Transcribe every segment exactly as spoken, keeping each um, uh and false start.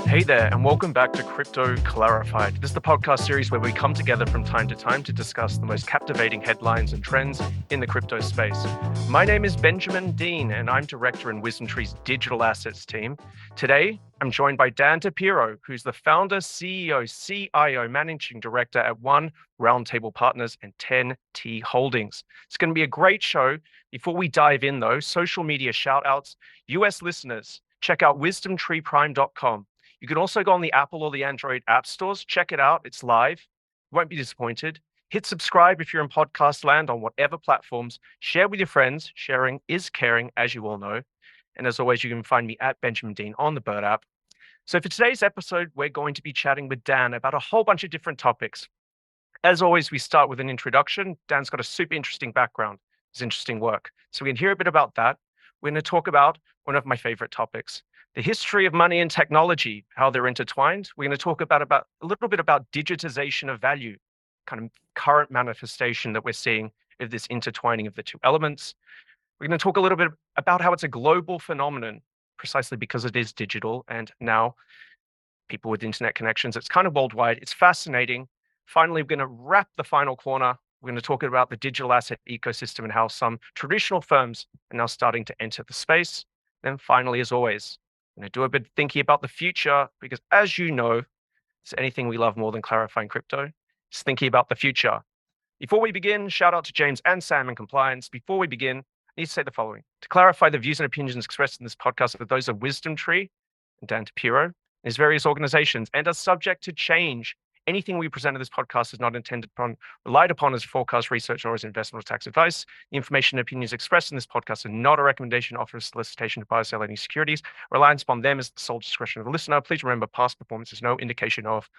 Hey there, and welcome back to Crypto Clarified. This is the podcast series where we come together from time to time to discuss the most captivating headlines and trends in the crypto space. My name is Benjamin Dean, and I'm director in WisdomTree's digital assets team. Today, I'm joined by Dan Tapiro, who's the founder, C E O, C I O, managing director at One Roundtable Partners and ten T Holdings. It's going to be a great show. Before we dive in, though, social media shout outs. U S listeners, check out wisdom tree prime dot com. You can also go on the Apple or the Android app stores. Check it out. It's live. You won't be disappointed. Hit subscribe if you're in podcast land on whatever platforms. Share with your friends. Sharing is caring, as you all know. And as always, you can find me at Benjamin Dean on the Bird app. So for today's episode, we're going to be chatting with Dan about a whole bunch of different topics. As always, we start with an introduction. Dan's got a super interesting background. His interesting work. So we can hear a bit about that. We're going to talk about one of my favorite topics, the history of money and technology, how they're intertwined. We're going to talk about, about a little bit about digitization of value, kind of current manifestation that we're seeing of this intertwining of the two elements. We're going to talk a little bit about how it's a global phenomenon, precisely because it is digital. And now people with internet connections, it's kind of worldwide. It's fascinating. Finally, we're going to wrap the final corner. We're going to talk about the digital asset ecosystem and how some traditional firms are now starting to enter the space. Then finally, as always, I'm going to do a bit of thinking about the future, because as you know, it's anything we love more than clarifying crypto. It's thinking about the future. Before we begin, shout out to James and Sam in compliance. Before we begin, I need to say the following. To clarify, the views and opinions expressed in this podcast are those of WisdomTree and Dan Tapiro and his various organizations, and are subject to change. Anything we present in this podcast is not intended upon, relied upon as forecast research or as investment or tax advice. The information and opinions expressed in this podcast are not a recommendation, offer, or solicitation to buy or sell any securities. Reliance upon them is the sole discretion of the listener. Please remember, past performance is no indication of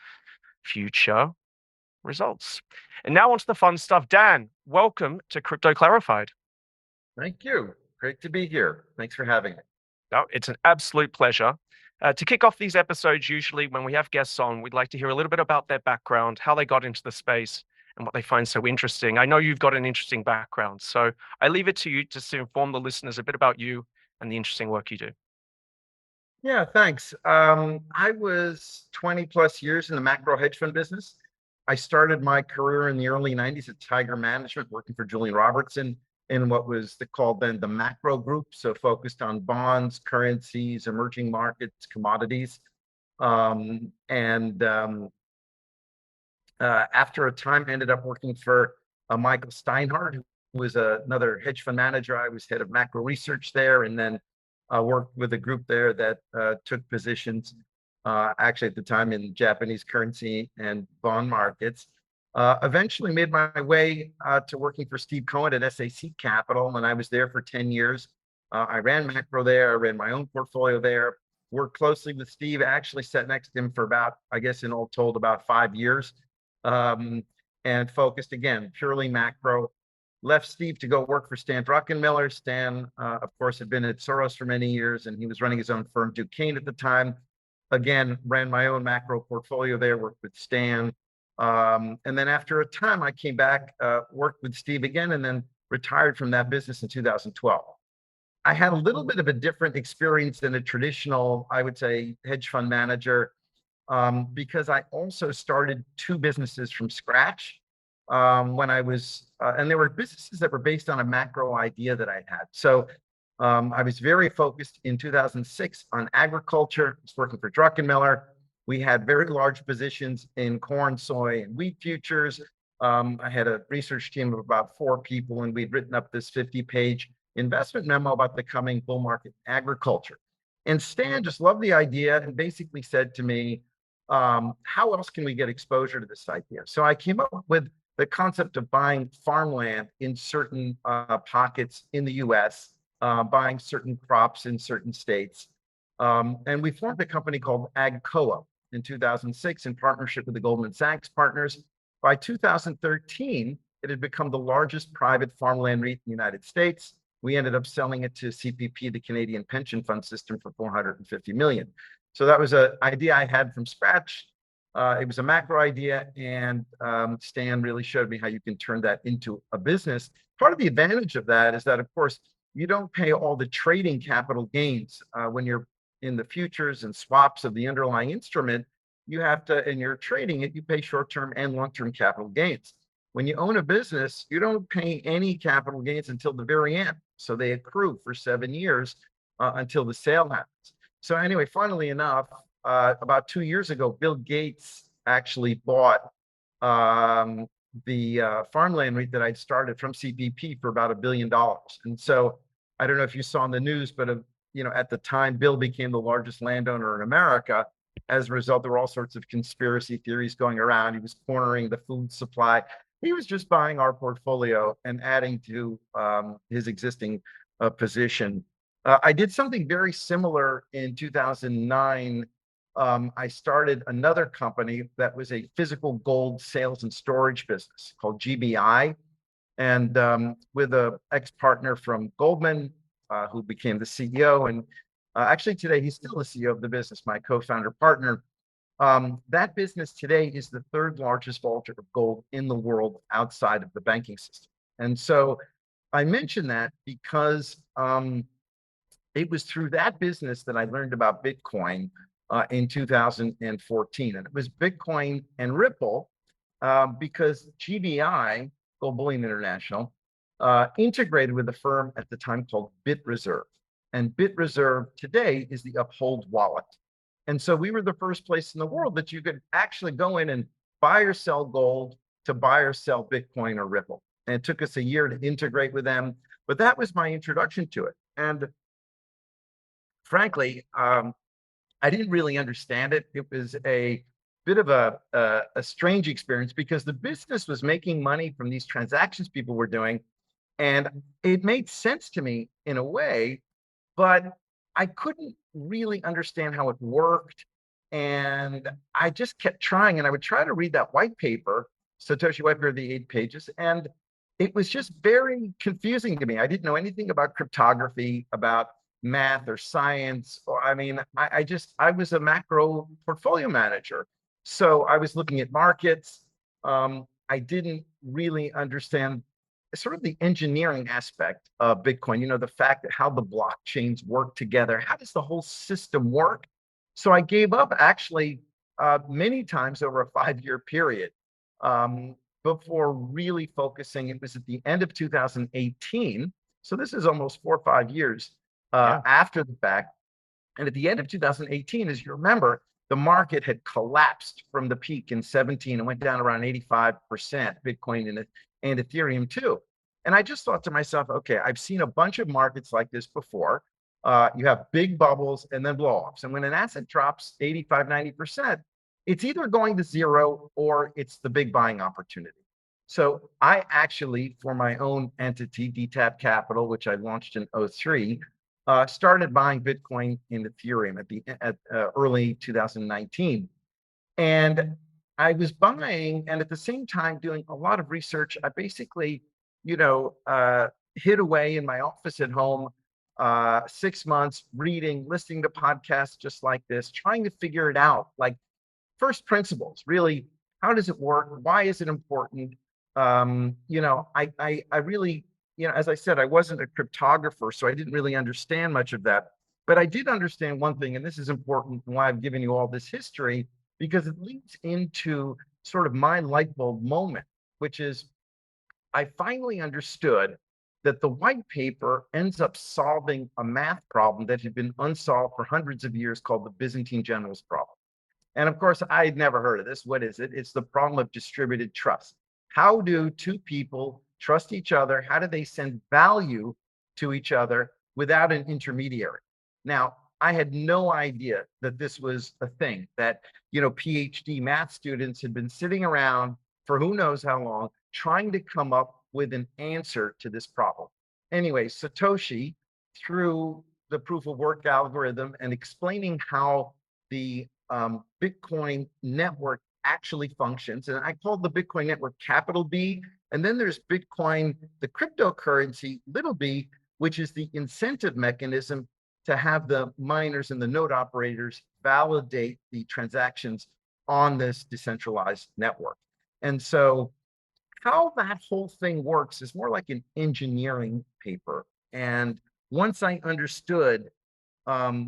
future results. And now on to the fun stuff. Dan, welcome to Crypto Clarified. Thank you. Great to be here. Thanks for having me. No, it's an absolute pleasure. Uh, to kick off these episodes, usually when we have guests on, we'd like to hear a little bit about their background, how they got into the space, and what they find so interesting. I know you've got an interesting background, so I leave it to you just to inform the listeners a bit about you and the interesting work you do. Yeah, thanks. Um, I was twenty plus years in the macro hedge fund business. I started my career in the early nineties at Tiger Management, working for Julian Robertson in what was the, called then the macro group, so focused on bonds, currencies, emerging markets, commodities. Um, and um, uh, after a time, I ended up working for uh, Michael Steinhardt, who was uh, another hedge fund manager. I was head of macro research there, and then uh, worked with a group there that uh, took positions, uh, actually at the time, in Japanese currency and bond markets. Uh, eventually made my way uh, to working for Steve Cohen at S A C Capital, and I was there for ten years. Uh, I ran macro there, I ran my own portfolio there, worked closely with Steve, actually sat next to him for about, I guess in all told, about five years, um, and focused again, purely macro. Left Steve to go work for Stan Druckenmiller. Stan, uh, of course, had been at Soros for many years, and he was running his own firm, Duquesne, at the time. Again, ran my own macro portfolio there, worked with Stan. Um, and then after a time, I came back, uh, worked with Steve again, and then retired from that business in two thousand twelve. I had a little bit of a different experience than a traditional, I would say, hedge fund manager, um, because I also started two businesses from scratch um, when I was, uh, and they were businesses that were based on a macro idea that I had. So um, I was very focused in two thousand six on agriculture. I was working for Druckenmiller. We had very large positions in corn, soy, and wheat futures. Um, I had a research team of about four people, and we'd written up this fifty page investment memo about the coming bull market in agriculture. And Stan just loved the idea and basically said to me, um, how else can we get exposure to this idea? So I came up with the concept of buying farmland in certain uh, pockets in the U S, uh, buying certain crops in certain states. Um, and we formed a company called AgCoa in two thousand six in partnership with the Goldman Sachs partners. By two thousand thirteen, it had become the largest private farmland REIT in the United States. We ended up selling it to C P P, the Canadian Pension Fund System, for four hundred fifty million dollars. So that was an idea I had from scratch. Uh, it was a macro idea, and um, Stan really showed me how you can turn that into a business. Part of the advantage of that is that, of course, you don't pay all the trading capital gains uh, when you're in the futures and swaps of the underlying instrument, you have to, and you're trading it, you pay short-term and long-term capital gains. When you own a business, you don't pay any capital gains until the very end. So they accrue for seven years uh, until the sale happens. So anyway, funnily enough, uh, about two years ago, Bill Gates actually bought um, the uh, farmland REIT that I'd started from C P P for about a billion dollars. And so I don't know if you saw in the news, but uh, you know, at the time, Bill became the largest landowner in America. As a result, there were all sorts of conspiracy theories going around. He was cornering the food supply. He was just buying our portfolio and adding to um, his existing uh, position. Uh, I did something very similar in two thousand nine. Um, I started another company that was a physical gold sales and storage business called G B I. And um, with an ex-partner from Goldman, uh, who became the C E O. And uh, actually today, he's still the C E O of the business, my co-founder partner. Um, that business today is the third largest vaulter of gold in the world outside of the banking system. And so I mention that because um, it was through that business that I learned about Bitcoin uh, in two thousand fourteen. And it was Bitcoin and Ripple uh, because G B I, Gold Bullion International, uh, integrated with a firm at the time called BitReserve. And BitReserve today is the Uphold wallet. And so we were the first place in the world that you could actually go in and buy or sell gold to buy or sell Bitcoin or Ripple. And it took us a year to integrate with them, but that was my introduction to it. And frankly, um, I didn't really understand it. It was a bit of a, a, a strange experience because the business was making money from these transactions people were doing. And it made sense to me in a way, but I couldn't really understand how it worked. And I just kept trying, and I would try to read that white paper, Satoshi white paper, the eight pages, and it was just very confusing to me. I didn't know anything about cryptography, about math or science. Or, I mean, I, I just, I was a macro portfolio manager. So I was looking at markets. Um, I didn't really understand sort of the engineering aspect of Bitcoin, you know, the fact that how the blockchains work together, how does the whole system work? So I gave up actually uh, many times over a five-year period um, before really focusing. It was at the end of two thousand eighteen. So this is almost four or five years uh, yeah. after the fact. And at the end of two thousand eighteen, as you remember, the market had collapsed from the peak in seventeen and went down around eighty-five percent, Bitcoin and, and Ethereum too. And I just thought to myself, okay, I've seen a bunch of markets like this before. Uh, you have big bubbles and then blow-offs. And when an asset drops eighty-five, ninety percent, it's either going to zero or it's the big buying opportunity. So I actually, for my own entity, D TAP Capital, which I launched in oh three, uh, started buying Bitcoin and Ethereum at the at uh, early two thousand nineteen. And I was buying and at the same time doing a lot of research. I basically, you know, uh, hid away in my office at home, uh, six months reading, listening to podcasts just like this, trying to figure it out, like first principles, really, how does it work? Why is it important? Um, you know, I, I, I really, you know, as I said, I wasn't a cryptographer, so I didn't really understand much of that. But I did understand one thing, and this is important, and why I've given you all this history, because it leads into sort of my light bulb moment, which is I finally understood that the white paper ends up solving a math problem that had been unsolved for hundreds of years called the Byzantine generals problem. And of course, I had never heard of this. What is it? It's the problem of distributed trust. How do two people trust each other? How do they send value to each other without an intermediary? Now, I had no idea that this was a thing, that, you know, PhD math students had been sitting around for who knows how long, trying to come up with an answer to this problem. Anyway, Satoshi, through the proof of work algorithm and explaining how the um, Bitcoin network actually functions, and I called the Bitcoin network capital B, and then there's Bitcoin, the cryptocurrency, little b, which is the incentive mechanism to have the miners and the node operators validate the transactions on this decentralized network. And so how that whole thing works is more like an engineering paper. And once I understood um,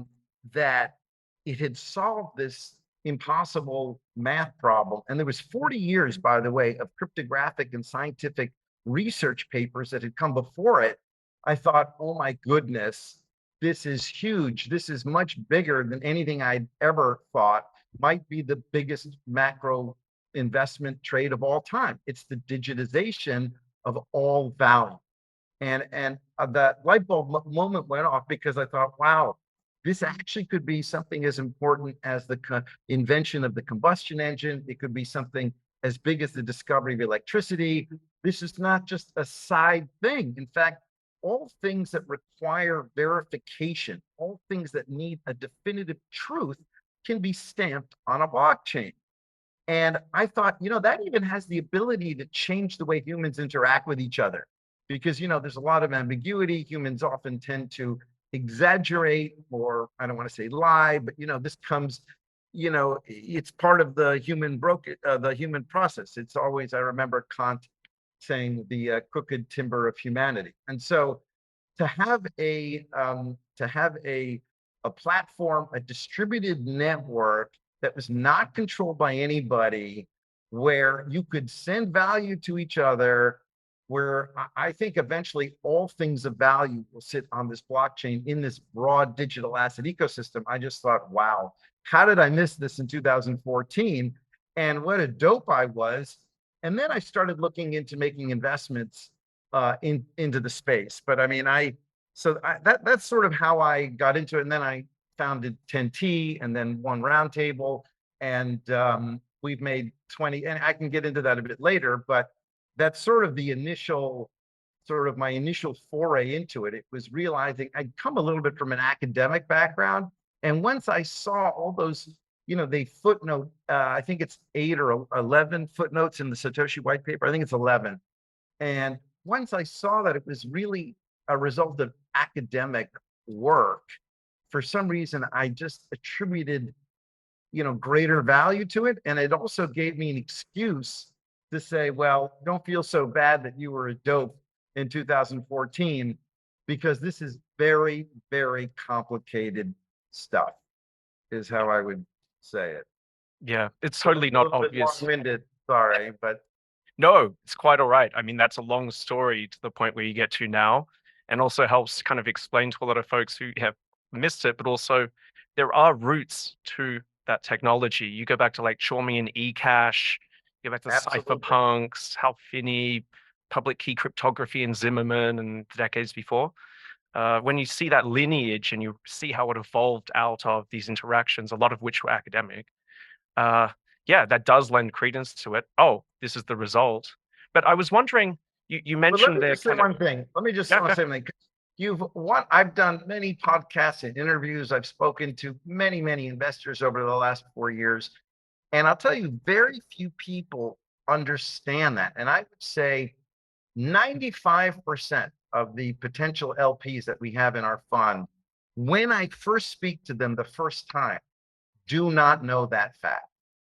that it had solved this impossible math problem. And there was forty years, by the way, of cryptographic and scientific research papers that had come before it. I thought, oh my goodness, this is huge. This is much bigger than anything I'd ever thought. Might be the biggest macro investment trade of all time. It's the digitization of all value. And, and uh, that light bulb moment went off because I thought, wow, this actually could be something as important as the co- invention of the combustion engine. It could be something as big as the discovery of electricity. This is not just a side thing. In fact, all things that require verification, all things that need a definitive truth can be stamped on a blockchain. And I thought, you know, that even has the ability to change the way humans interact with each other. Because, you know, there's a lot of ambiguity. Humans often tend to exaggerate, or I don't want to say lie, but, you know, this comes, you know, it's part of the human broken, uh, the human process. It's always, I remember Kant saying the uh, crooked timber of humanity. And so to have a, um, to have a, a platform, a distributed network that was not controlled by anybody, where you could send value to each other, where I think eventually all things of value will sit on this blockchain in this broad digital asset ecosystem. I just thought, wow, how did I miss this in two thousand fourteen? And what a dope I was. And then I started looking into making investments uh, in into the space. But I mean, I so I, that that's sort of how I got into it. And then I founded ten T and then One Roundtable, and um, we've made twenty. And I can get into that a bit later, but that's sort of the initial, sort of my initial foray into it. It was realizing I'd come a little bit from an academic background. And once I saw all those, you know, they footnote, uh, I think it's eight or eleven footnotes in the Satoshi white paper. I think it's eleven. And once I saw that it was really a result of academic work, for some reason, I just attributed, you know, greater value to it. And it also gave me an excuse to say, well, don't feel so bad that you were a dope in two thousand fourteen, because this is very, very complicated stuff, is how I would say it. Yeah, it's totally not A little bit obvious. long-winded, sorry, but No, it's quite all right. I mean, that's a long story to the point where you get to now, and also helps kind of explain to a lot of folks who have missed it, but also there are roots to that technology. You go back to like Chalmy and eCash, you go back to absolutely. cypherpunks, Hal Finney, public key cryptography and Zimmerman and the decades before. Uh, when you see that lineage and you see how it evolved out of these interactions, a lot of which were academic, uh, yeah, that does lend credence to it. Oh, this is the result. But I was wondering, you, you But let mentioned me there just say kind of, one thing. Let me just yeah, say yeah, something. You've what I've done many podcasts and interviews. I've spoken to many, many investors over the last four years. And I'll tell you, very few people understand that. And I would say ninety-five percent of the potential L Ps that we have in our fund, when I first speak to them the first time, do not know that fact.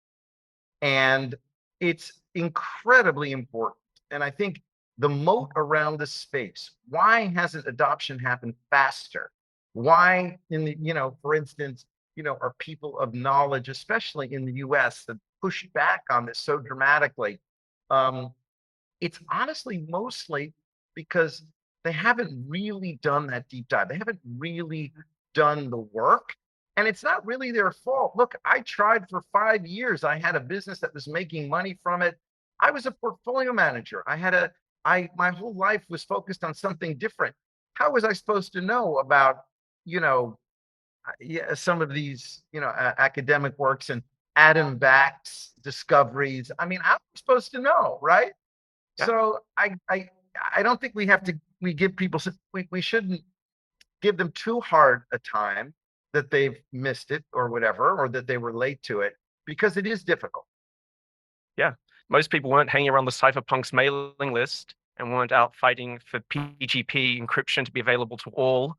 And it's incredibly important. And I think the moat around this space, why hasn't adoption happened faster? Why in the, you know, for instance, you know, are people of knowledge, especially in the U S, that pushed back on this so dramatically? Um, it's honestly mostly because they haven't really done that deep dive. They haven't really done the work. And it's not really their fault. Look, I tried for five years. I had a business that was making money from it. I was a portfolio manager. I had a, I, my whole life was focused on something different. How was I supposed to know about, you know, uh, yeah, some of these, you know, uh, academic works and Adam Back's discoveries? I mean, I'm supposed to know, right? yeah. So I, I, I don't think we have to, we give people, we, we shouldn't give them too hard a time that they've missed it or whatever, or that they were late to it, because it is difficult. Yeah, most people weren't hanging around the cypherpunks mailing list and weren't out fighting for P G P encryption to be available to all.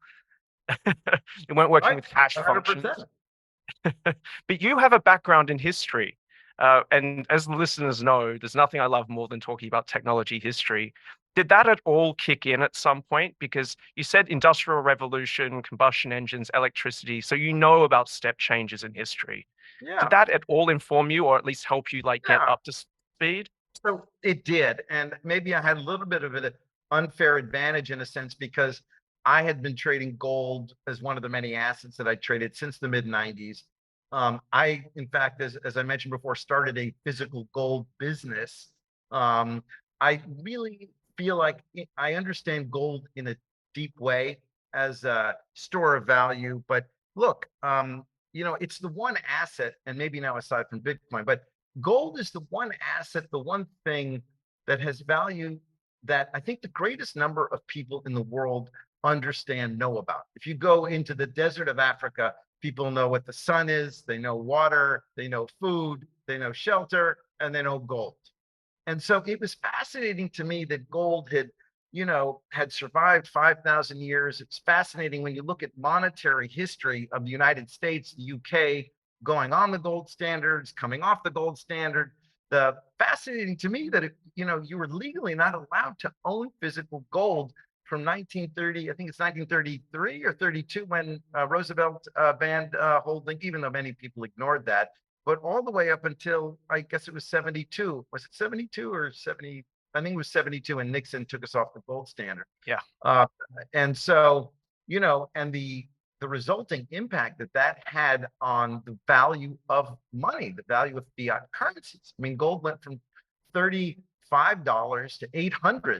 They weren't working Right, with hash one hundred functions. percent. But you have a background in history. Uh, and as the listeners know, there's nothing I love more than talking about technology history. Did that at all kick in at some point? Because you said industrial revolution, combustion engines, electricity, so you know about step changes in history. Did Yeah, that at all inform you, or at least help you like get yeah. up to speed? So it did. And maybe I had a little bit of an unfair advantage in a sense because I had been trading gold as one of the many assets that I traded since the mid nineties. Um, I, in fact, as, as I mentioned before, started a physical gold business. Um, I really feel like it- I understand gold in a deep way as a store of value. But look, um, you know, it's the one asset, and maybe now aside from Bitcoin, but gold is the one asset, the one thing that has value that I think the greatest number of people in the world understand, know about. If you go into the desert of Africa, people know what the sun is, they know water, they know food, they know shelter, and they know gold. And so it was fascinating to me that gold had, you know, had survived five thousand years. It's fascinating when you look at monetary history of the United States, the U K, going on the gold standards, coming off the gold standard. The fascinating to me that, it, you know, you were legally not allowed to own physical gold from nineteen thirty, I think it's nineteen thirty-three or thirty-two when uh, Roosevelt uh, banned uh, holding, even though many people ignored that, but all the way up until I guess it was seventy-two. Was it seventy-two or seventy? I think it was seventy-two, and Nixon took us off the gold standard. Yeah. Uh, and so, you know, and the the resulting impact that that had on the value of money, the value of fiat currencies. I mean, gold went from thirty-five dollars to eight hundred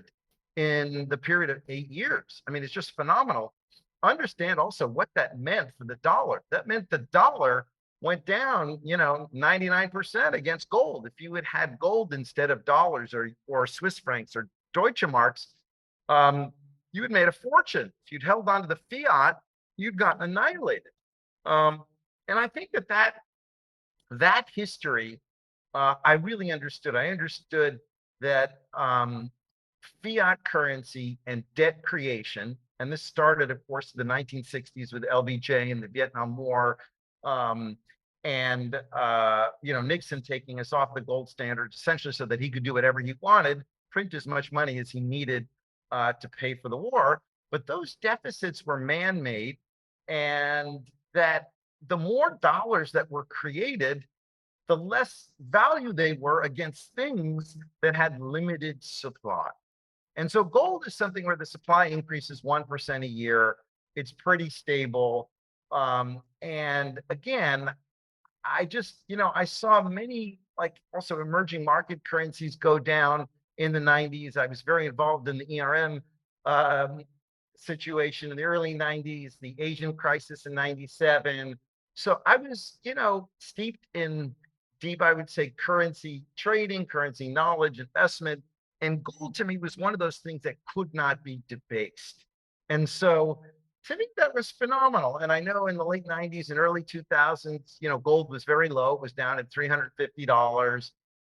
in the period of eight years. I mean, it's just phenomenal. Understand also what that meant for the dollar. That meant the dollar went down, you know, ninety-nine percent against gold. If you had had gold instead of dollars or or Swiss francs or Deutsche Marks, um, you had made a fortune. If you'd held on to the fiat, you'd gotten annihilated. Um, and I think that that, that history, uh, I really understood. I understood that um, fiat currency and debt creation, and this started, of course, in the nineteen sixties with L B J and the Vietnam War, um, and uh, you know, Nixon taking us off the gold standard essentially so that he could do whatever he wanted, print as much money as he needed uh, to pay for the war. But those deficits were man-made, and that the more dollars that were created, the less value they were against things that had limited supply. And so gold is something where the supply increases one percent a year. It's pretty stable. Um, and again, I just, you know, I saw many like also emerging market currencies go down in the nineties. I was very involved in the E R M um, situation in the early nineties, the Asian crisis in ninety-seven. So I was, you know, steeped in deep, I would say, currency trading, currency knowledge, investment. And gold to me was one of those things that could not be debased. And so to me, that was phenomenal. And I know in the late nineties and early two thousands, you know, gold was very low. It was down at three hundred fifty dollars.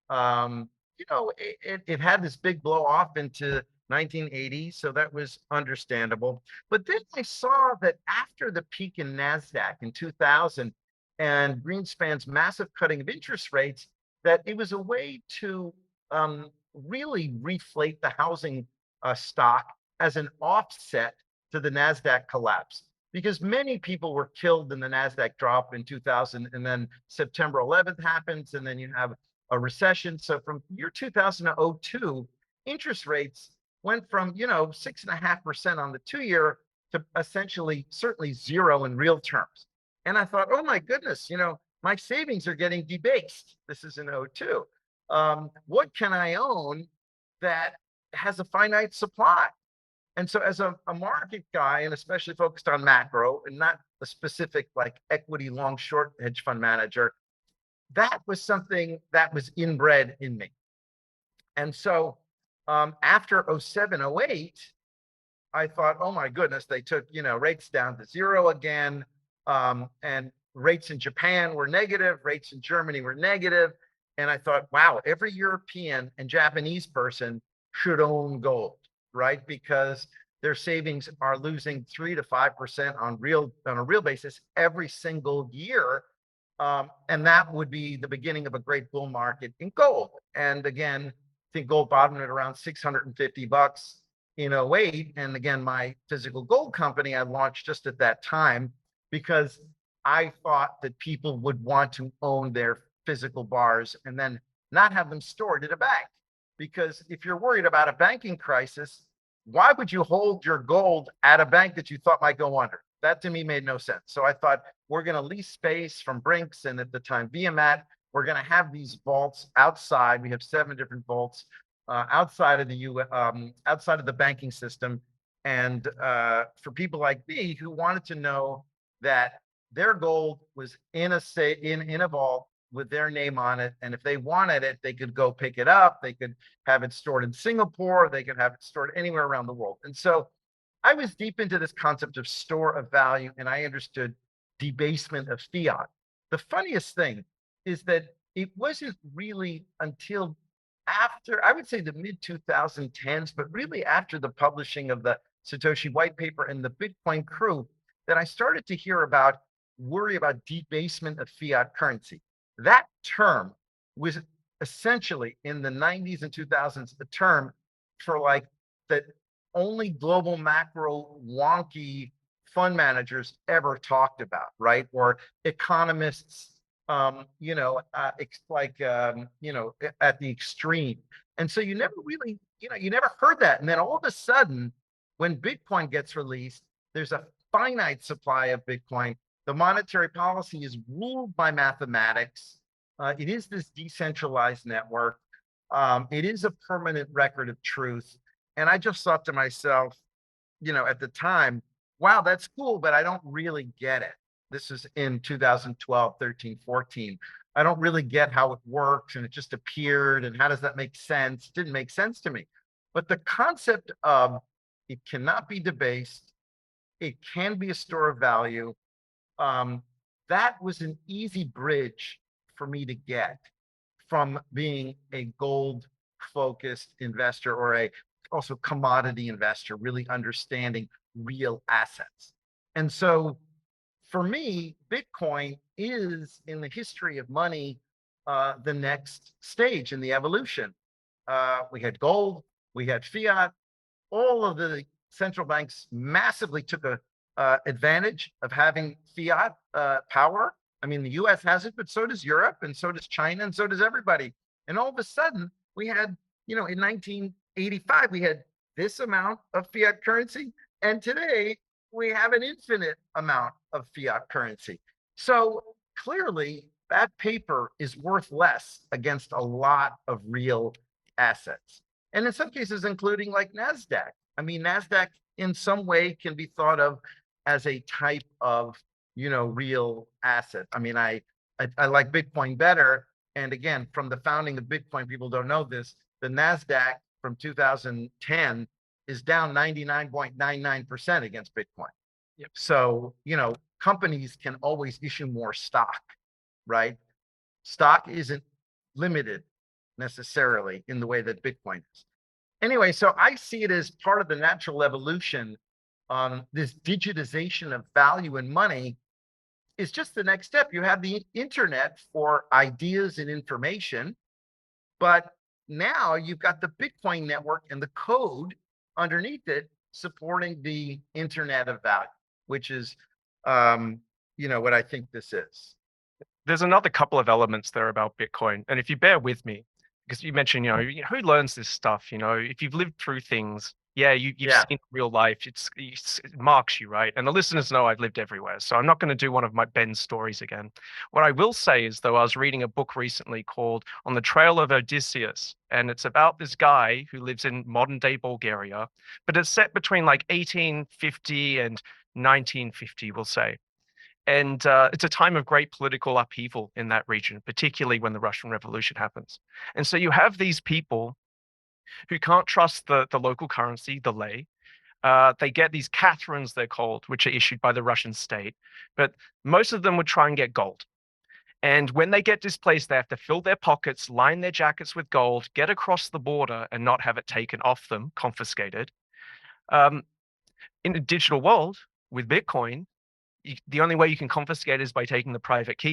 Um, you know, it, it, it had this big blow off into nineteen eighty. So that was understandable. But then I saw that after the peak in NASDAQ in two thousand and Greenspan's massive cutting of interest rates, that it was a way to um, really reflate the housing uh, stock as an offset to the NASDAQ collapse. Because many people were killed in the NASDAQ drop in two thousand, and then September eleventh happens, and then you have a recession. So from year two thousand to two, interest rates went from, you know, six and a half percent on the two year to essentially certainly zero in real terms. And I thought, oh my goodness, you know, my savings are getting debased. This is in oh two. Um, what can I own that has a finite supply? And so as a, a market guy, and especially focused on macro and not a specific like equity long short hedge fund manager, that was something that was inbred in me. And so um, after oh seven, oh eight, I thought, oh my goodness, they took, you know, rates down to zero again. Um, and rates in Japan were negative, rates in Germany were negative. And I thought, wow, every European and Japanese person should own gold, right? Because their savings are losing three to five percent on real on a real basis every single year. Um, and that would be the beginning of a great bull market in gold. And again, I think gold bottomed at around six hundred fifty bucks in oh eight. And again, my physical gold company I launched just at that time because I thought that people would want to own their physical bars and then not have them stored at a bank. Because if you're worried about a banking crisis, why would you hold your gold at a bank that you thought might go under? That to me made no sense. So I thought we're going to lease space from Brinks and at the time B M A T. We're going to have these vaults outside. We have seven different vaults uh, outside of the U um, outside of the banking system. And uh, for people like me who wanted to know that their gold was in a say in in a vault with their name on it, and if they wanted it, they could go pick it up. They could have it stored in Singapore. They could have it stored anywhere around the world. And so I was deep into this concept of store of value, and I understood debasement of fiat. The funniest thing is that it wasn't really until after, I would say the mid twenty tens, but really after the publishing of the Satoshi white paper and the Bitcoin crew, that I started to hear about worry about debasement of fiat currency. That term was essentially in the nineties and two thousands a term for like that only global macro wonky fund managers ever talked about, right? Or economists, um, you know, uh, like, um, you know, at the extreme. And so you never really, you know, you never heard that. And then all of a sudden, when Bitcoin gets released, there's a finite supply of Bitcoin. The monetary policy is ruled by mathematics. Uh, it is this decentralized network. Um, it is a permanent record of truth. And I just thought to myself, you know, at the time, wow, that's cool, but I don't really get it. This is in two thousand twelve, thirteen, fourteen. I don't really get how it works, and it just appeared, and how does that make sense? It didn't make sense to me. But the concept of it cannot be debased, it can be a store of value, um, that was an easy bridge for me to get from being a gold focused investor or a also commodity investor, really understanding real assets. And so for me, Bitcoin is in the history of money, uh, the next stage in the evolution. Uh, we had gold, we had fiat, all of the central banks massively took a uh, advantage of having fiat uh, power. I mean, the U S has it, but so does Europe, and so does China, and so does everybody. And all of a sudden, we had, you know, in nineteen eighty-five, we had this amount of fiat currency, and today we have an infinite amount of fiat currency. So clearly, that paper is worth less against a lot of real assets. And in some cases, including like NASDAQ. I mean, NASDAQ in some way can be thought of as a type of, you know, real asset. I mean, I, I, I like Bitcoin better. And again, from the founding of Bitcoin, people don't know this, the NASDAQ from two thousand ten is down ninety-nine point nine nine percent against Bitcoin. Yep. So, you know, companies can always issue more stock, right? Stock isn't limited necessarily in the way that Bitcoin is. Anyway, so I see it as part of the natural evolution. Um, this digitization of value and money is just the next step. You have the internet for ideas and information, but now you've got the Bitcoin network and the code underneath it supporting the internet of value, which is, um, you know, what I think this is. There's another couple of elements there about Bitcoin. And if you bear with me, because you mentioned, you know, who learns this stuff? You know, if you've lived through things, yeah, you, you've Yeah. seen real life. It's, it's, it marks you, right? And the listeners know I've lived everywhere. So I'm not going to do one of my Ben's stories again. What I will say is, though, I was reading a book recently called On the Trail of Odysseus. And it's about this guy who lives in modern day Bulgaria, but it's set between like eighteen fifty and nineteen fifty, we'll say. And uh, it's a time of great political upheaval in that region, particularly when the Russian Revolution happens. And so you have these people who can't trust the, the local currency, the lei. Uh, they get these Catherines, they're called, which are issued by the Russian state. But most of them would try and get gold. And when they get displaced, they have to fill their pockets, line their jackets with gold, get across the border and not have it taken off them, confiscated. Um, in a digital world with Bitcoin, You, the only way you can confiscate is by taking the private keys.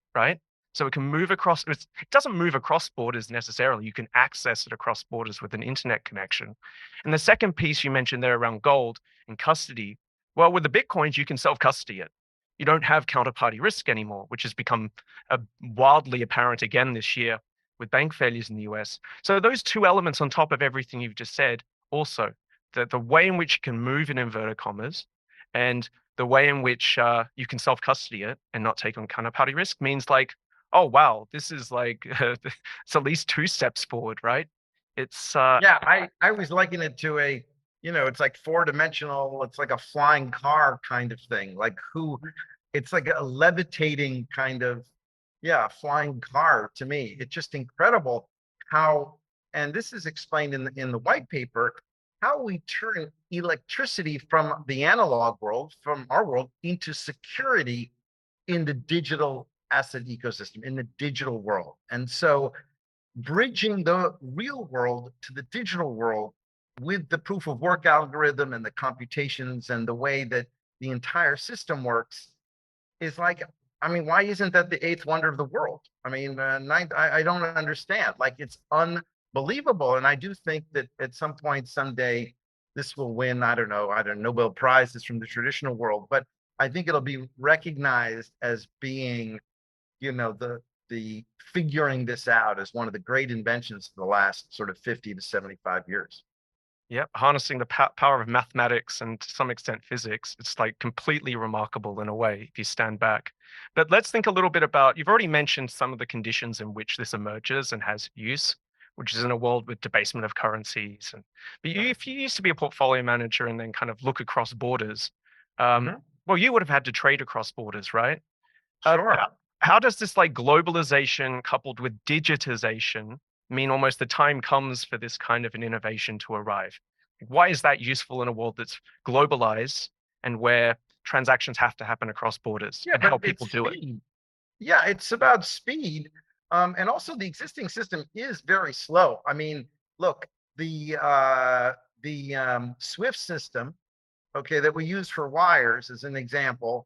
right? So it can move across, it's, it doesn't move across borders necessarily. You can access it across borders with an internet connection. And the second piece you mentioned there around gold and custody, well, with the Bitcoins, you can self-custody it. You don't have counterparty risk anymore, which has become uh, wildly apparent again this year with bank failures in the U S. So those two elements on top of everything you've just said, also, the, the way in which you can move in inverted commas and the way in which uh, you can self-custody it and not take on counterparty risk means like, oh, wow, this is like, it's at least two steps forward, right? It's, uh, Yeah, I, I always liken it to a, you know, it's like four dimensional, it's like a flying car kind of thing. Like who, it's like a levitating kind of, yeah, flying car to me. It's just incredible how, and this is explained in the, in the white paper, how we turn electricity from the analog world, from our world, into security in the digital asset ecosystem, in the digital world. And so bridging the real world to the digital world with the proof of work algorithm and the computations and the way that the entire system works is like, I mean, why isn't that the eighth wonder of the world? I mean, uh, ninth, I, I don't understand. Like, it's unbelievable. And I do think that at some point, someday, this will win, I don't know, I don't know, Nobel Prizes from the traditional world, but I think it'll be recognized as being, you know, the the figuring this out as one of the great inventions of the last sort of fifty to seventy-five years. yeah, harnessing the pow- power of mathematics and to some extent physics. It's like completely remarkable in a way if you stand back. But let's think a little bit about, you've already mentioned some of the conditions in which this emerges and has use, which is in a world with debasement of currencies. And but you, if you used to be a portfolio manager and then kind of look across borders, um, Mhm. well, you would have had to trade across borders, right? Uh, Sure. how, how does this like globalization coupled with digitization mean almost the time comes for this kind of an innovation to arrive? Why is that useful in a world that's globalized and where transactions have to happen across borders Yeah, and but how people it's do it? speed. Yeah, it's about speed. Um, and also the existing system is very slow. I mean, look, the uh, the um, SWIFT system, okay, that we use for wires as an example,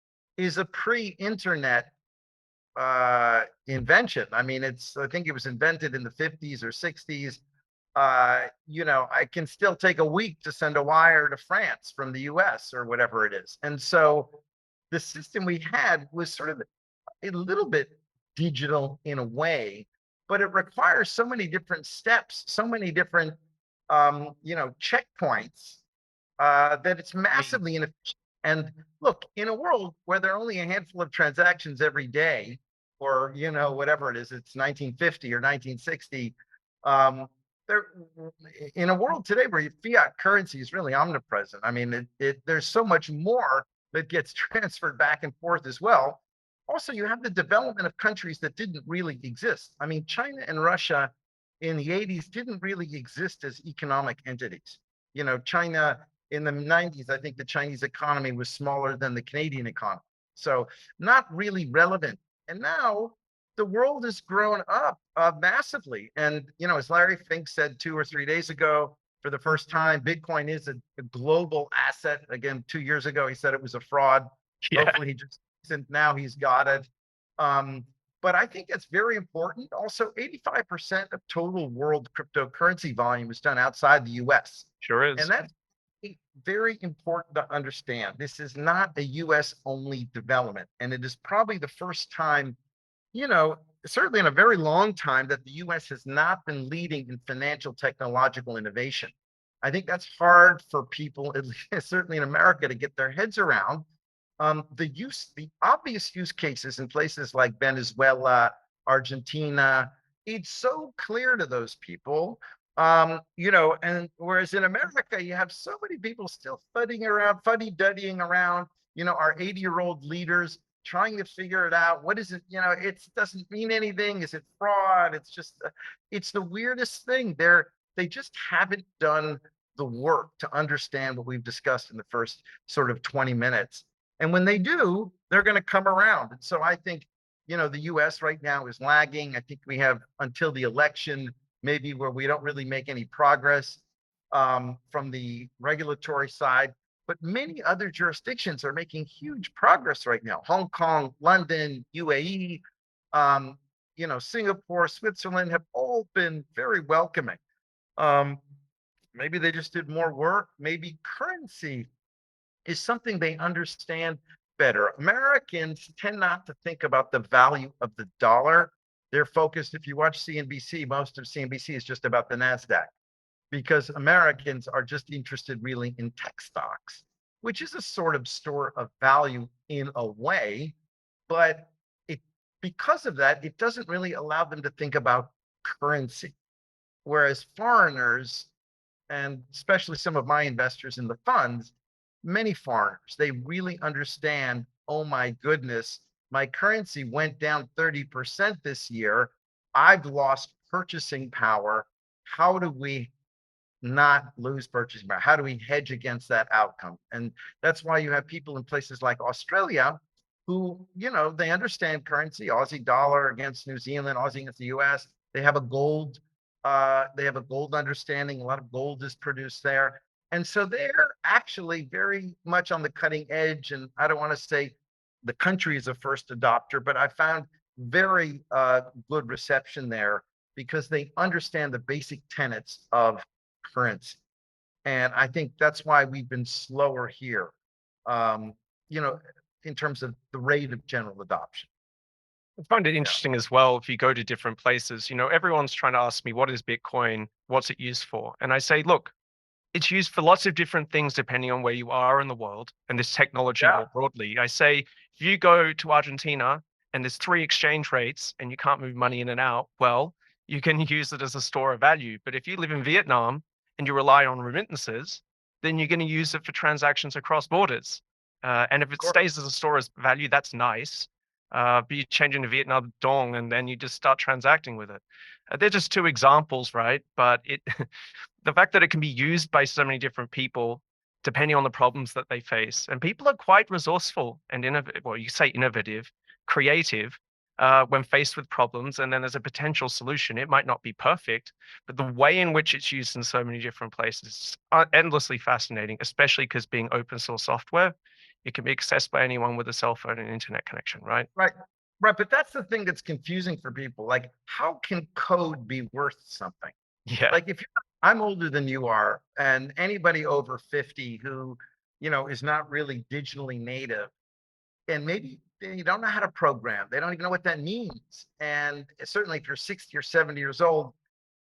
is a pre-internet uh, invention. I mean, it's, I think it was invented in the fifties or sixties. Uh, you know, I can still take a week to send a wire to France from the U S or whatever it is. And so the system we had was sort of a little bit digital in a way, but it requires so many different steps, so many different, um, you know, checkpoints uh, that it's massively inefficient. And look, in a world where there are only a handful of transactions every day, or you know, whatever it is, it's nineteen fifty or nineteen sixty. Um, there, in a world today where fiat currency is really omnipresent. I mean, it, it, there's so much more that gets transferred back and forth as well. Also, you have the development of countries that didn't really exist. I mean, China and Russia in the eighties didn't really exist as economic entities. You know, China in the nineties, I think the Chinese economy was smaller than the Canadian economy. So not really relevant. And now the world has grown up uh, massively. And, you know, as Larry Fink said two or three days ago, for the first time, Bitcoin is a, a global asset. Again, two years ago, he said it was a fraud. Yeah, Hopefully he just, since now he's got it. Um, but I think that's very important. Also, eighty-five percent of total world cryptocurrency volume is done outside the U S. sure And is. that's very important to understand. This is not a U S only development. And it is probably the first time, you know, certainly in a very long time, that the U S has not been leading in financial technological innovation. I think that's hard for people, at least, certainly in America, to get their heads around. Um, the use, the obvious use cases in places like Venezuela, Argentina, it's so clear to those people. Um, you know, and whereas in America, you have so many people still fudding around, fuddy-duddying around, you know, our eighty-year-old leaders trying to figure it out. What is it? You know, it doesn't mean anything. Is it fraud? It's just, uh, it's the weirdest thing. They're, they just haven't done the work to understand what we've discussed in the first sort of twenty minutes. And when they do, they're going to come around. And so I think, you know, the U S right now is lagging. I think we have until the election, maybe, where we don't really make any progress um, from the regulatory side. But many other jurisdictions are making huge progress right now. Hong Kong, London, U A E, Um, you know, Singapore, Switzerland have all been very welcoming. Um, maybe they just did more work. Maybe currency is something they understand better. Americans tend not to think about the value of the dollar. They're focused, if you watch C N B C, most of C N B C is just about the NASDAQ because Americans are just interested really in tech stocks, which is a sort of store of value in a way, but it because of that, it doesn't really allow them to think about currency. Whereas foreigners, and especially some of my investors in the funds, many foreigners, they really understand, oh my goodness, my currency went down thirty percent this year. I've lost purchasing power. How do we not lose purchasing power? How do we hedge against that outcome? And that's why you have people in places like Australia who, you know, they understand currency, Aussie dollar against New Zealand, Aussie against the U S. They have a gold, uh, they have a gold understanding. A lot of gold is produced there. And so they're actually very much on the cutting edge. And I don't want to say the country is a first adopter, but I found very uh, good reception there because they understand the basic tenets of currency. And I think that's why we've been slower here, um, you know, in terms of the rate of general adoption. I find it Yeah. interesting as well. If you go to different places, you know, everyone's trying to ask me, what is Bitcoin? What's it used for? And I say, look, it's used for lots of different things depending on where you are in the world and this technology Yeah. more broadly. I say, if you go to Argentina and there's three exchange rates and you can't move money in and out, well, you can use it as a store of value. But if you live in Vietnam and you rely on remittances, then you're going to use it for transactions across borders. Uh, and if Of it course. stays as a store of value, that's nice. Uh, but you change into Vietnam dong and then you just start transacting with it. Uh, they're just two examples, right? But it the fact that it can be used by so many different people depending on the problems that they face. And people are quite resourceful and innovative, well, you say innovative, creative, uh, when faced with problems. And then there's a potential solution. It might not be perfect, but the way in which it's used in so many different places is uh, endlessly fascinating, especially because being open source software, it can be accessed by anyone with a cell phone and internet connection, right? Right. Right. But that's the thing that's confusing for people. Like, how can code be worth something? Yeah. Like, if you're, I'm older than you are, and anybody over fifty who, you know, is not really digitally native, and maybe they don't know how to program, they don't even know what that means. And certainly if you're sixty or seventy years old,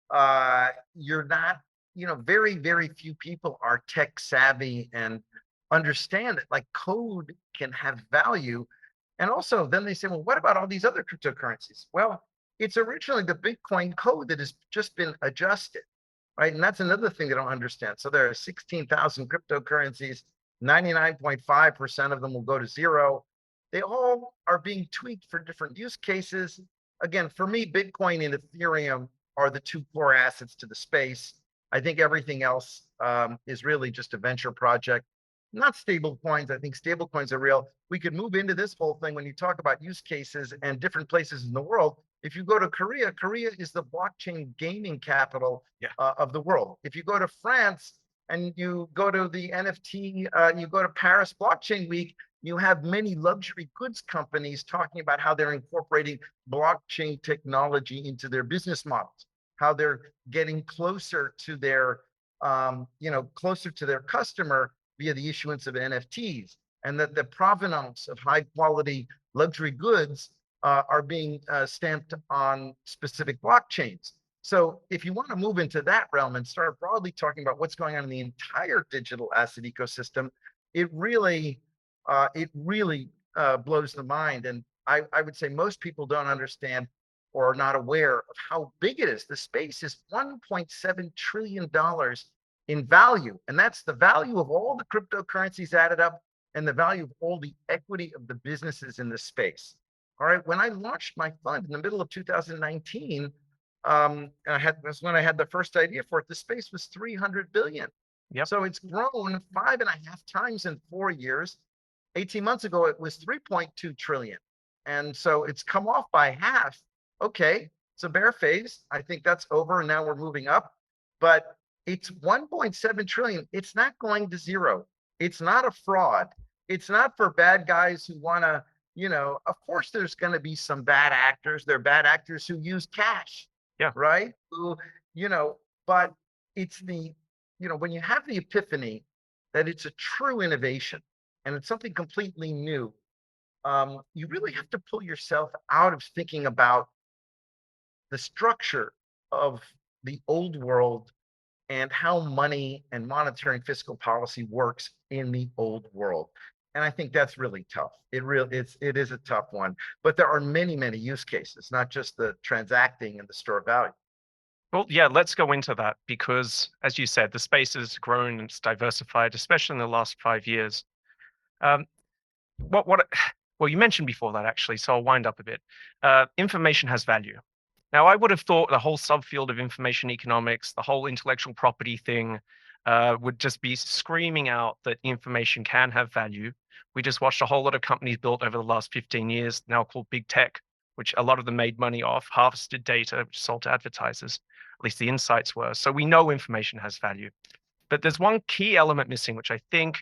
uh, you're not, you know, very, very few people are tech savvy and understand it. Like code can have value. And also, then they say, well, what about all these other cryptocurrencies? Well, it's originally the Bitcoin code that has just been adjusted, right? And that's another thing they don't understand. So there are sixteen thousand cryptocurrencies, ninety-nine point five percent of them will go to zero. They all are being tweaked for different use cases. Again, for me, Bitcoin and Ethereum are the two core assets to the space. I think everything else um, is really just a venture project, not stable coins. I think stable coins are real. We could move into this whole thing when you talk about use cases and different places in the world. If you go to Korea, Korea is the blockchain gaming capital Yeah. uh, of the world. If you go to France and you go to the N F T, uh, you go to Paris Blockchain Week, you have many luxury goods companies talking about how they're incorporating blockchain technology into their business models, how they're getting closer to their, um, you know, closer to their customer via the issuance of N F Ts, and that the provenance of high quality luxury goods uh, are being uh, stamped on specific blockchains. So if you want to move into that realm and start broadly talking about what's going on in the entire digital asset ecosystem, it really, uh, it really uh, blows the mind. And I, I would say most people don't understand or are not aware of how big it is. The space is one point seven trillion dollars in value. And that's the value of all the cryptocurrencies added up and the value of all the equity of the businesses in the space. All right. When I launched my fund in the middle of two thousand nineteen, um, and I had that's when I had the first idea for it. The space was three hundred billion. Yep. So it's grown five and a half times in four years. eighteen months ago, it was three point two trillion. And so it's come off by half. Okay, it's a bear phase. I think that's over, and now we're moving up. But it's one point seven trillion. It's not going to zero. It's not a fraud. It's not for bad guys who want to you know, of course there's going to be some bad actors. There are bad actors who use cash, Yeah. right? Who, you know, but it's the, you know, when you have the epiphany that it's a true innovation and it's something completely new, um, you really have to pull yourself out of thinking about the structure of the old world and how money and monetary and fiscal policy works in the old world. And I think that's really tough. It really it's it is a tough one. But there are many, many use cases, not just the transacting and the store of value. Well, yeah, let's go into that because, as you said, the space has grown and it's diversified, especially in the last five years. Um, what, what, well, you mentioned before that actually, so I'll wind up a bit. Uh, information has value. Now, I would have thought the whole subfield of information economics, the whole intellectual property thing, uh, would just be screaming out that information can have value. We just watched a whole lot of companies built over the last fifteen years, now called big tech, which a lot of them made money off, harvested data, which sold to advertisers. At least the insights were. So we know information has value. But there's one key element missing, which I think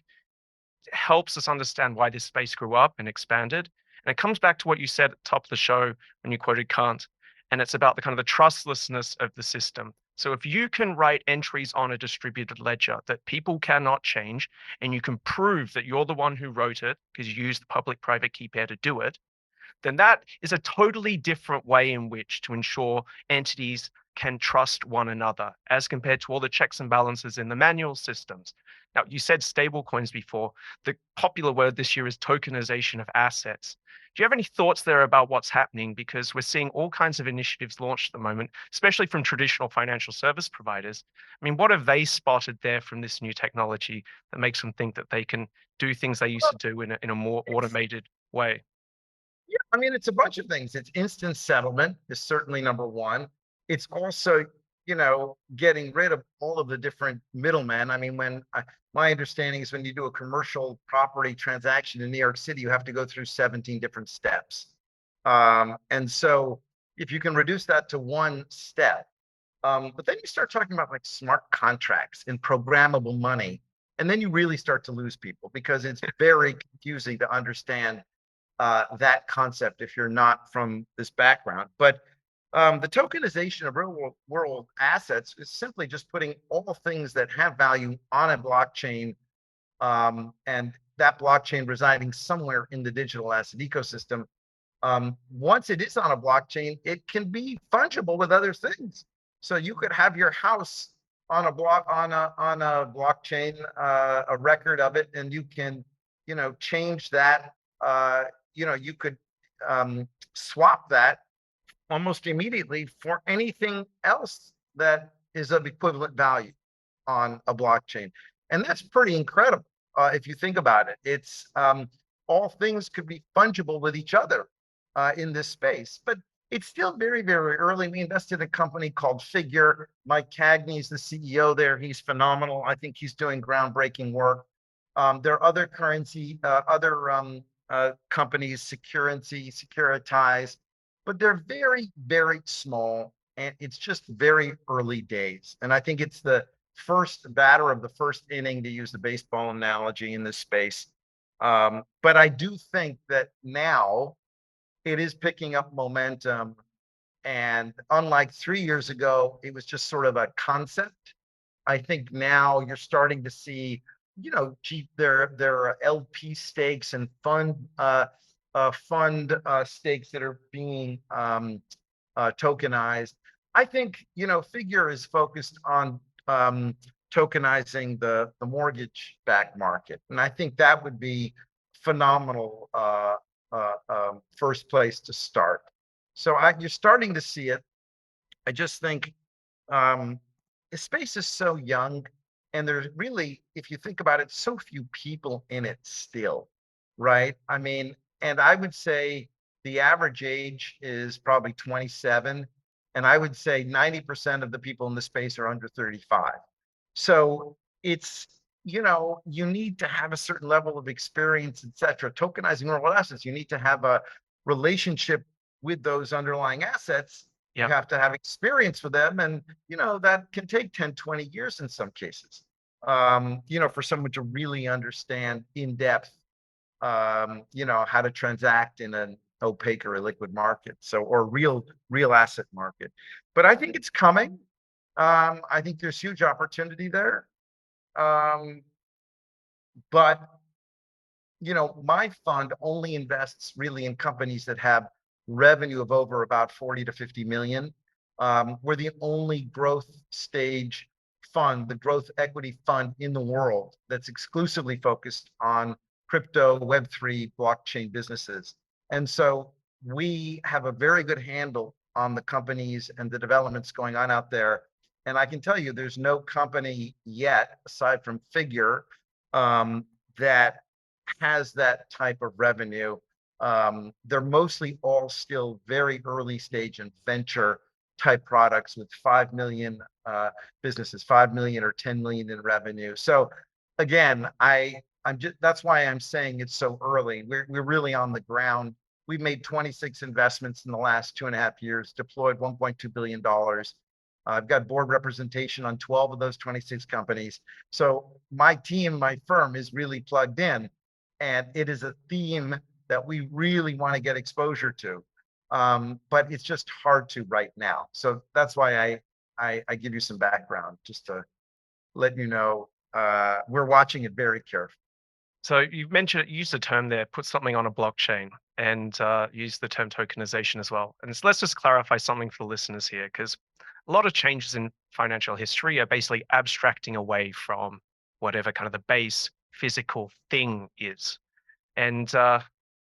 helps us understand why this space grew up and expanded. And it comes back to what you said at the top of the show when you quoted Kant. And it's about the kind of the trustlessness of the system. So if you can write entries on a distributed ledger that people cannot change, and you can prove that you're the one who wrote it because you used the public-private key pair to do it, then that is a totally different way in which to ensure entities can trust one another as compared to all the checks and balances in the manual systems. Now, you said stable coins before. The popular word this year is tokenization of assets. Do you have any thoughts there about what's happening? Because we're seeing all kinds of initiatives launched at the moment, especially from traditional financial service providers. I mean, what have they spotted there from this new technology that makes them think that they can do things they used to do in a, in a more It's, automated way? yeah, I mean, it's a bunch of things. It's instant settlement is certainly number one. It's also, you know, getting rid of all of the different middlemen. I mean, when I, my understanding is when you do a commercial property transaction in New York City, you have to go through seventeen different steps. Um, and so if you can reduce that to one step, um, but then you start talking about like smart contracts and programmable money, and then you really start to lose people because it's very confusing to understand uh, that concept if you're not from this background. But um, the tokenization of real world, world assets is simply just putting all things that have value on a blockchain, um, and that blockchain residing somewhere in the digital asset ecosystem. Um, once it is on a blockchain, it can be fungible with other things. So you could have your house on a block on a on a blockchain, uh, a record of it, and you can, you know, change that. Uh, you know, you could um, swap that almost immediately for anything else that is of equivalent value on a blockchain. And that's pretty incredible uh, if you think about it. It's um, all things could be fungible with each other uh, in this space, but it's still very, very early. We invested in a company called Figure. Mike Cagney is the C E O there. He's phenomenal. I think he's doing groundbreaking work. Um, there are other currency, uh, other um, uh, companies, Securrency, Securitize, but they're very, very small, and it's just very early days. And I think it's the first batter of the first inning, to use the baseball analogy in this space. Um, but I do think that now it is picking up momentum. And unlike three years ago, it was just sort of a concept. I think now you're starting to see, you know, G, there there are L P stakes and fund uh, uh, fund uh, stakes that are being um, uh, tokenized. I think, you know, Figure is focused on um, tokenizing the the mortgage-backed market, and I think that would be phenomenal uh, uh, um, first place to start. So I, you're starting to see it. I just think um, the space is so young, and there's really, if you think about it, so few people in it still, right? I mean, and I would say the average age is probably twenty-seven, and I would say ninety percent of the people in the space are under thirty-five. So it's, you know, you need to have a certain level of experience, et cetera. Tokenizing real assets, you need to have a relationship with those underlying assets. You Yeah. have to have experience with them. And, you know, that can take ten, twenty years in some cases, um, you know, for someone to really understand in depth um, you know, how to transact in an opaque or illiquid market. So, or real, real asset market. But I think it's coming. Um, I think there's huge opportunity there. Um, but you know, my fund only invests really in companies that have revenue of over about forty to fifty million. Um, we're the only growth stage fund, the growth equity fund in the world that's exclusively focused on crypto, Web three, blockchain businesses. And so we have a very good handle on the companies and the developments going on out there. And I can tell you, there's no company yet, aside from Figure, um, that has that type of revenue. Um, they're mostly all still very early stage and venture type products with five million uh, businesses, five million or ten million in revenue. So again, I I'm just that's why I'm saying it's so early. We're we're really on the ground. We've made twenty-six investments in the last two and a half years, deployed one point two billion dollars. Uh, I've got board representation on twelve of those twenty-six companies. So my team, my firm is really plugged in, and it is a theme that we really want to get exposure to. Um, but it's just hard to right now. So that's why I, I, I give you some background just to let you know uh, we're watching it very carefully. So you mentioned, you used the term there, put something on a blockchain, and uh, use the term tokenization as well. And so let's just clarify something for the listeners here, because a lot of changes in financial history are basically abstracting away from whatever kind of the base physical thing is. And uh,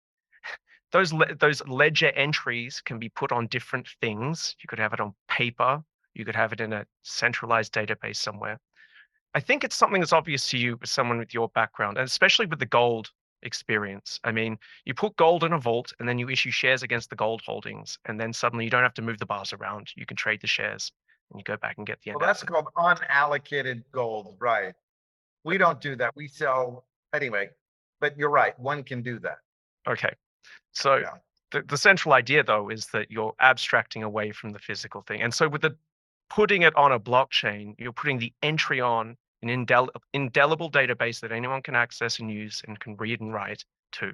those le those ledger entries can be put on different things. You could have it on paper. You could have it in a centralized database somewhere. I think it's something that's obvious to you as someone with your background, and especially with the gold experience. I mean, you put gold in a vault and then you issue shares against the gold holdings, and then suddenly you don't have to move the bars around. You can trade the shares and you go back and get the Well, end that's asset. called unallocated gold, right? We don't do that. We sell anyway, but you're right. One can do that. Okay. So Yeah. the, the central idea, though, is that you're abstracting away from the physical thing. And so with the putting it on a blockchain, you're putting the entry on an indel indelible database that anyone can access and use and can read and write to.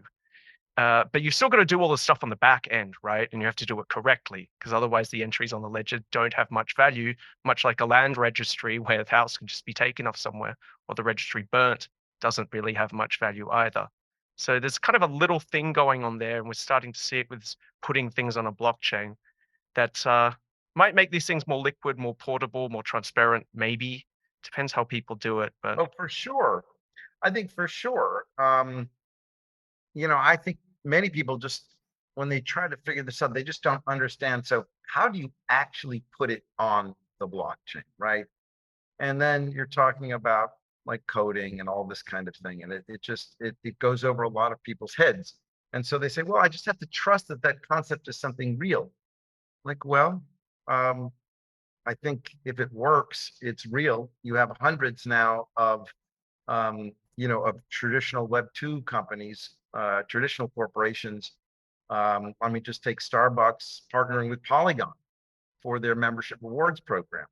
Uh, but you've still got to do all the stuff on the back end, right? And you have to do it correctly, because otherwise the entries on the ledger don't have much value, much like a land registry where the house can just be taken off somewhere, or the registry burnt doesn't really have much value either. So there's kind of a little thing going on there, and we're starting to see it with putting things on a blockchain that uh, might make these things more liquid, more portable, more transparent, maybe. Depends how people do it, but Oh, for sure. I think for sure. Um, you know, I think many people just, when they try to figure this out, they just don't understand. So how do you actually put it on the blockchain, right? And then you're talking about like coding and all this kind of thing. And it, it just, it, it goes over a lot of people's heads. And so they say, well, I just have to trust that that concept is something real. Like, well, um, I think if it works, it's real. You have hundreds now of, um, you know, of traditional Web two companies, uh, traditional corporations. Um, I mean, just take Starbucks partnering with Polygon for their membership rewards program.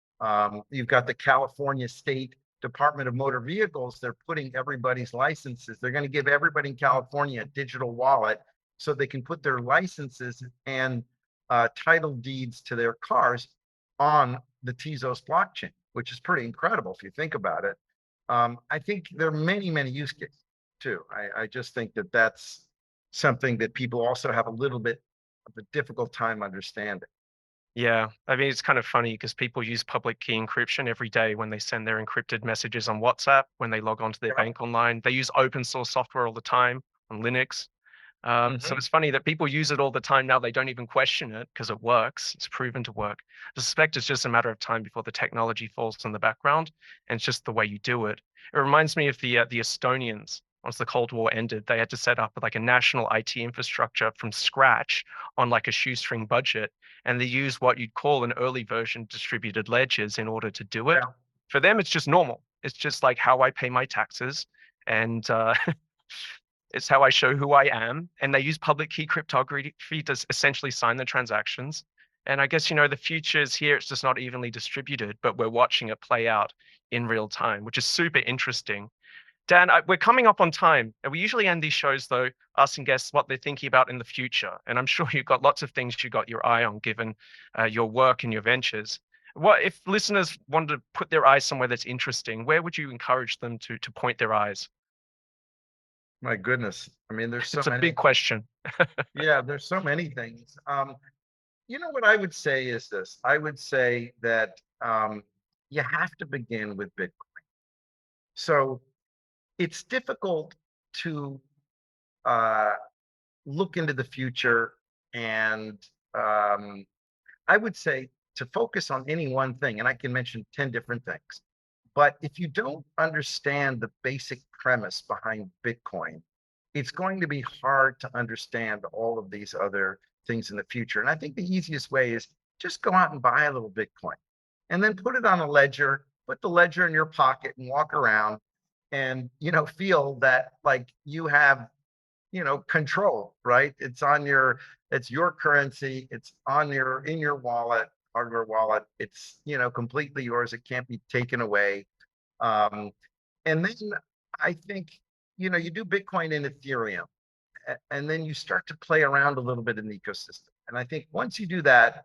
Um, you've got the California State Department of Motor Vehicles. They're putting everybody's licenses. They're going to give everybody in California a digital wallet so they can put their licenses and uh, title deeds to their cars on the Tezos blockchain, which is pretty incredible if you think about it. Um, I think there are many, many use cases too. I, I just think that that's something that people also have a little bit of a difficult time understanding. yeah, I mean, it's kind of funny because people use public key encryption every day when they send their encrypted messages on WhatsApp, when they log on to their Yeah. bank online. They use open source software all the time on Linux. Um, so Mm-hmm. it's funny that people use it all the time now. They don't even question it because it works. It's proven to work. I suspect it's just a matter of time before the technology falls in the background, and it's just the way you do it. It reminds me of the uh, the Estonians. Once the Cold War ended, they had to set up like a national I T infrastructure from scratch on like a shoestring budget, and they use what you'd call an early version distributed ledgers in order to do it. Yeah. For them, it's just normal. It's just like how I pay my taxes, and uh, it's how I show who I am. And they use public key cryptography to essentially sign the transactions. And I guess, you know, the future is here. It's just not evenly distributed, but we're watching it play out in real time, which is super interesting. Dan, I, we're coming up on time, and we usually end these shows though asking guests what they're thinking about in the future. And I'm sure you've got lots of things you got your eye on, given uh, your work and your ventures. What if listeners wanted to put their eyes somewhere that's interesting? Where would you encourage them to to point their eyes? My goodness. I mean, there's so It's a many. big question. Yeah, there's so many things. Um, you know what I would say is this. I would say that um, you have to begin with Bitcoin. So it's difficult to uh, look into the future and um, I would say to focus on any one thing, and I can mention ten different things. But if you don't understand the basic premise behind Bitcoin, it's going to be hard to understand all of these other things in the future. And I think the easiest way is just go out and buy a little Bitcoin and then put it on a ledger, put the ledger in your pocket and walk around and, you know, feel that like you have, you know, control, right? It's on your, it's your currency. It's on your, in your wallet, hardware wallet. It's, you know, completely yours. It can't be taken away. Um, and then I think, you know, you do Bitcoin and Ethereum, and then you start to play around a little bit in the ecosystem. And I think once you do that,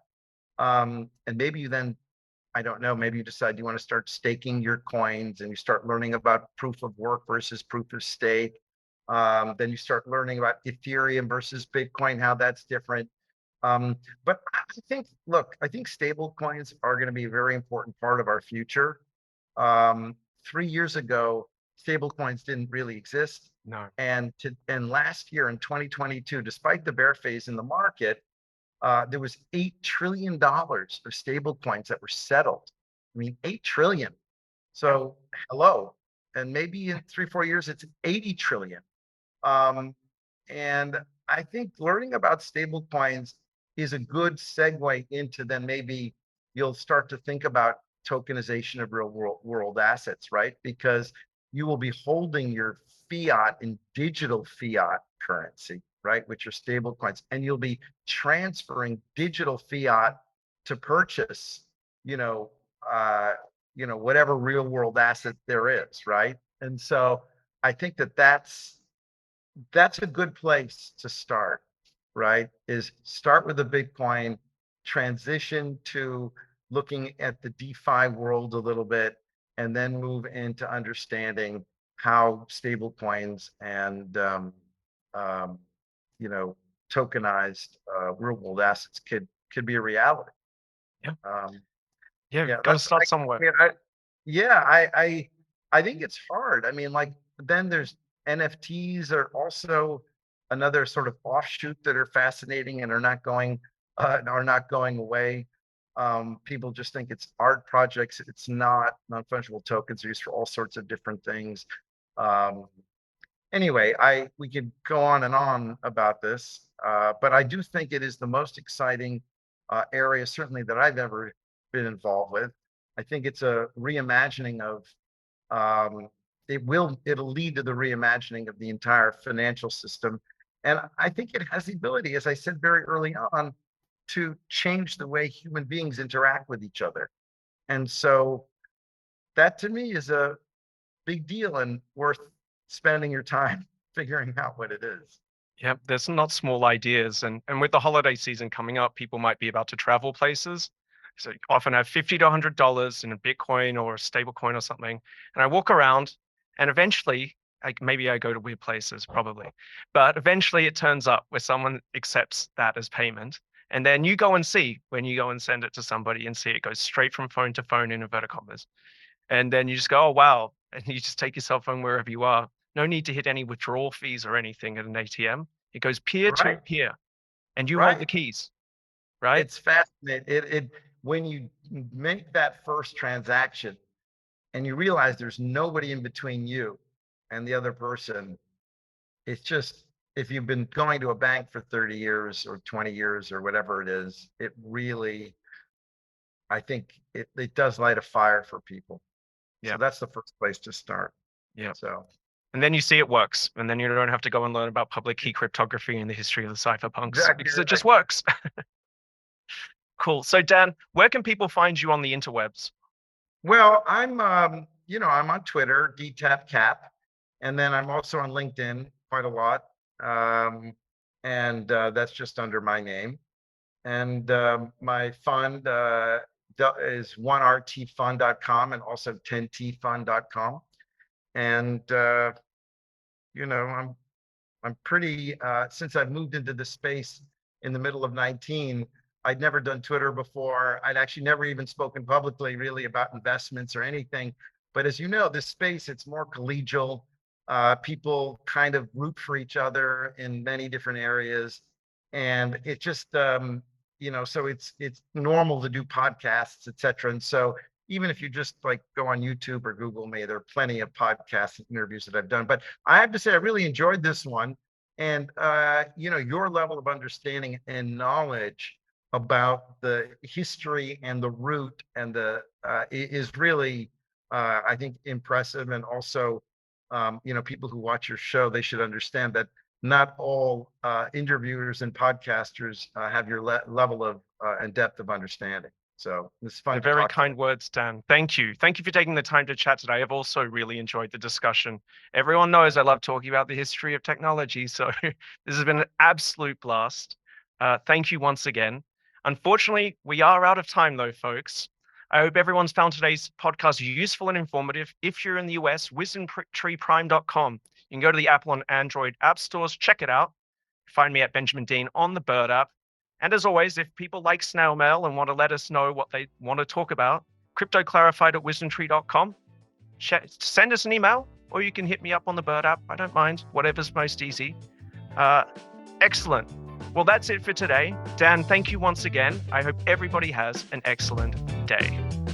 um, and maybe you then, I don't know, maybe you decide you want to start staking your coins and you start learning about proof of work versus proof of stake. Um, then you start learning about Ethereum versus Bitcoin, how that's different. Um, but I think, look, I think stable coins are going to be a very important part of our future. Um, three years ago, stable coins didn't really exist. No. And to, and last year in twenty twenty-two, despite the bear phase in the market, uh, there was eight trillion dollars of stable coins that were settled. I mean, eight trillion. So hello, and maybe in three, four years, it's eighty trillion. Um, and I think learning about stable coins is a good segue into then maybe you'll start to think about tokenization of real world, world assets, right? Because you will be holding your fiat in digital fiat currency, right? Which are stable coins, and you'll be transferring digital fiat to purchase, you know, uh, you know, whatever real world asset there is, right? And so I think that that's that's a good place to start, right? Is start with a Bitcoin, transition to looking at the DeFi world a little bit, and then move into understanding how stable coins and um, um, you know, tokenized uh, real world assets could could be a reality. Yeah. Um, Yeah, yeah, got to that's start I, somewhere. I, I, yeah, I, I I think it's hard. I mean, like then there's N F Ts are also another sort of offshoot that are fascinating and are not going uh, are not going away. Um, people just think it's art projects. It's not. Non-fungible tokens are used for all sorts of different things. Um, anyway, I we could go on and on about this, uh, but I do think it is the most exciting uh, area, certainly that I've ever been involved with. I think it's a reimagining of um, it will it'll lead to the reimagining of the entire financial system, and I think it has the ability, as I said very early on, to change the way human beings interact with each other. And so that to me is a big deal and worth spending your time figuring out what it is. Yep, there's not small ideas, and and with the holiday season coming up, people might be about to travel places. So you often have fifty to a hundred dollars in a Bitcoin or a stable coin or something. And I walk around, and eventually, I, maybe I go to weird places, probably, but eventually it turns up where someone accepts that as payment. And then you go and see when you go and send it to somebody and see it goes straight from phone to phone in inverted commas. And then you just go, oh wow, and you just take your cell phone wherever you are. No need to hit any withdrawal fees or anything at an A T M. It goes peer to Right, peer, and you hold the right. keys, right? It's fascinating. It, it when you make that first transaction and you realize there's nobody in between you and the other person, it's just if you've been going to a bank for thirty years or twenty years or whatever it is, it really, I think it, it does light a fire for people. Yeah, So that's the first place to start. yeah. So And then you see it works, and then you don't have to go and learn about public key cryptography and the history of the cypherpunks exactly because it right. just works. Cool. So Dan, where can people find you on the interwebs? Well, I'm um, you know, I'm on Twitter, D T A P Cap. And then I'm also on LinkedIn quite a lot. Um, and uh, that's just under my name. And um, my fund uh, is one r t fund dot com and also ten t fund dot com. And, uh, you know, I'm I'm pretty, uh, since I've moved into the space in the middle of nineteen, I'd never done Twitter before. I'd actually never even spoken publicly really about investments or anything. But as you know, this space, it's more collegial. Uh, people kind of root for each other in many different areas. And it just, um, you know, so it's it's normal to do podcasts, et cetera. And so even if you just like go on YouTube or Google me, there are plenty of podcast interviews that I've done. But I have to say, I really enjoyed this one. And, uh, you know, your level of understanding and knowledge about the history and the root and the uh, is really, uh, I think, impressive. And also, um, you know, people who watch your show, they should understand that not all uh, interviewers and podcasters uh, have your le- level of uh, and depth of understanding. So it's fun. They're to very talk kind to. words, Dan. Thank you. Thank you for taking the time to chat today. I've also really enjoyed the discussion. Everyone knows I love talking about the history of technology, so this has been an absolute blast. Uh, thank you once again. Unfortunately, we are out of time though, folks. I hope everyone's found today's podcast useful and informative. If you're in the U S, wisdom tree prime dot com. You can go to the Apple and Android app stores, check it out. Find me at Benjamin Dean on the Bird app. And as always, if people like snail mail and want to let us know what they want to talk about, crypto clarified at wisdom tree dot com. Send us an email, or you can hit me up on the Bird app. I don't mind, whatever's most easy. Uh, excellent. Well, that's it for today. Dan, thank you once again. I hope everybody has an excellent day.